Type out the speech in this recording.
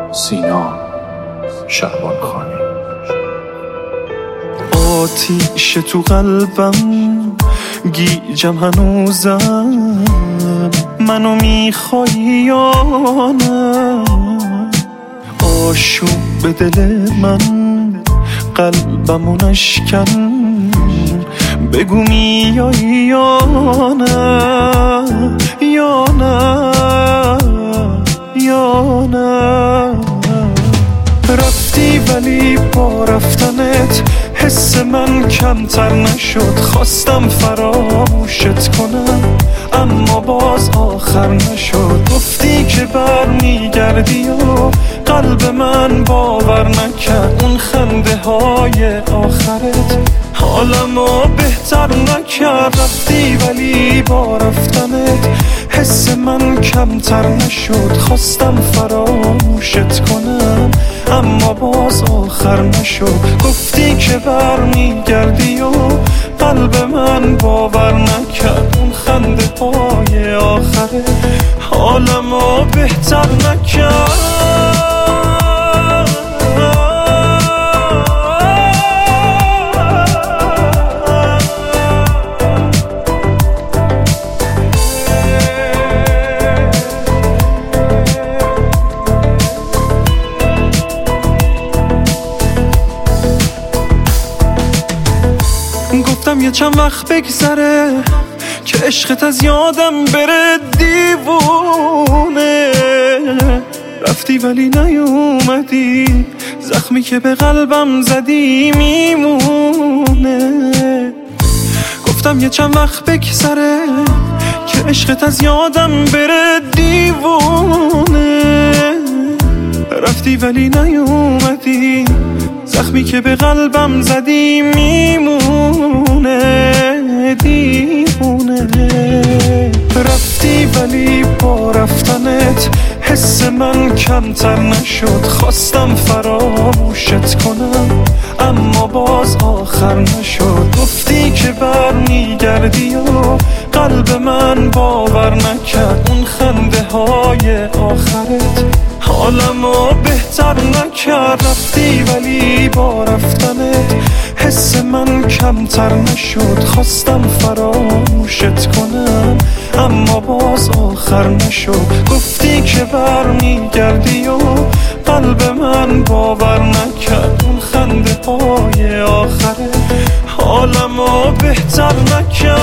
سینا شعبان خانی. آتیش تو قلبم گیجم هنوزم، منو میخوای یا نه؟ آشوب به دل من قلبمو نشکن، بگو میایی یا نه یا نه یا نه. رفتی ولی با رفتنت حس من کمتر نشد، خواستم فراموشت کنم اما باز آخر نشد. گفتی که برمیگردی و قلب من باور نکرد، اون خنده های آخرت حالمو بهتر نکرد. رفتی ولی با رفتنت حس من کمتر نشد، خواستم فراموشت کنم اما باز آخر نشد. گفتی که برمیگردی و قلب من باور نکرد، اون خنده های آخره حالمو بهتر نکرد. گفتم یه چند وقت بگذره که عشقت از یادم بره دیوونه. رفتی ولی نیومدی، زخمی که به قلبم زدی میمونه. گفتم یه چند وقت بگذره که عشقت از یادم بره دیوونه. رفتی ولی نیومدی، زخمی که به قلبم زدی میمونه دیوونه. رفتی ولی با رفتنت حس من کمتر نشد، خواستم فراموشت کنم اما باز آخر نشد. گفتی که برمیگردی و قلب من باور نکرد، اون خنده های آخرت حالمو بهتر نکرد. رفتی ولی با رفتنت حس من کمتر نشد، خواستم فراموشت کنم اما باز آخر نشد. گفتی که برمیگردی و قلب من باور نکرد، اون خنده های آخره حالمو بهتر نکرد.